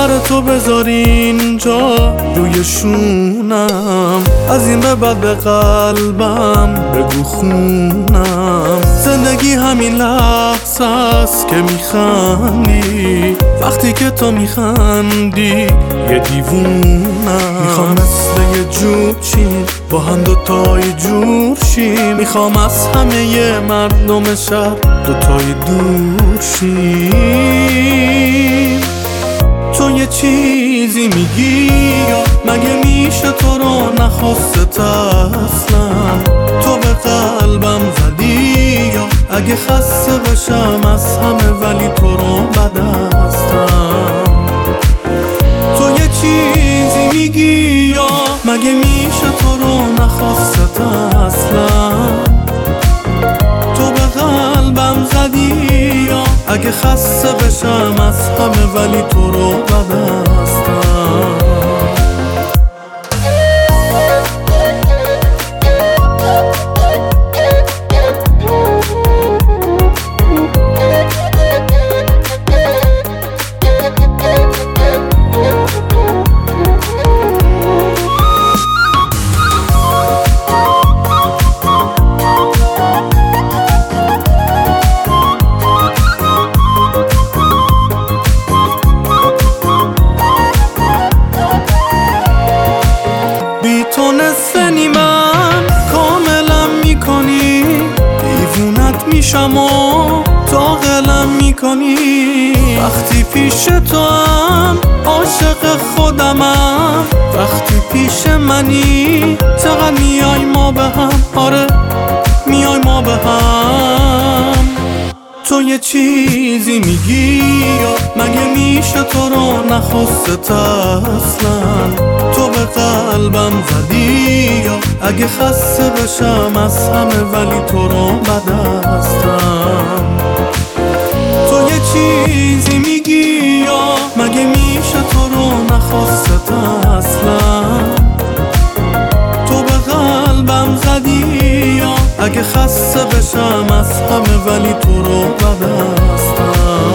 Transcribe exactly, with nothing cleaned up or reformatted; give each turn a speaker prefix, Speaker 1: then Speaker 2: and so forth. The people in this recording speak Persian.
Speaker 1: سر تو بذاری اینجا روی شونم، از این به بعد به قلبم بگو خونم. زندگی همین لحظه است که میخندی، وقتی که تو میخندی یه دیوونم. میخوام مثل یه جور چین با هم دوتایی جور شیم، میخوام از همه ی مردم شهر دوتایی دور شیم. تو یه چیزی میگی یا مگه میشه تو رو نخواست اصلا؟ تو به قلبم زدی یا اگه خسته بشم از همه ولی تو رو بد هستم. تو یه چیزی میگی یا مگه میشه تو رو نخواست اصلا؟ تو به قلبم زدی یا اگه خسته بشم از همه ولی تو رو بد هستم. تو نصف نیمم کاملم میکنی، دیوونت میشم و داغلم میکنی. وقتی پیش تو هم عاشق خودمم، وقتی پیش منی چقدر میای ما به هم، آره میای ما به هم. تو یه چیزی میگی یا مگه میشه تو رو نخواست اصلا؟ تو به قلبم زدی یا اگه خسته بشم از همه ولی تو رو بد هستم. تو یه چیزی میگی یا مگه میشه تو رو نخواست اصلا؟ تو به قلبم زدی یا اگه خسته بشم از همه ولی تو رو بد هستم.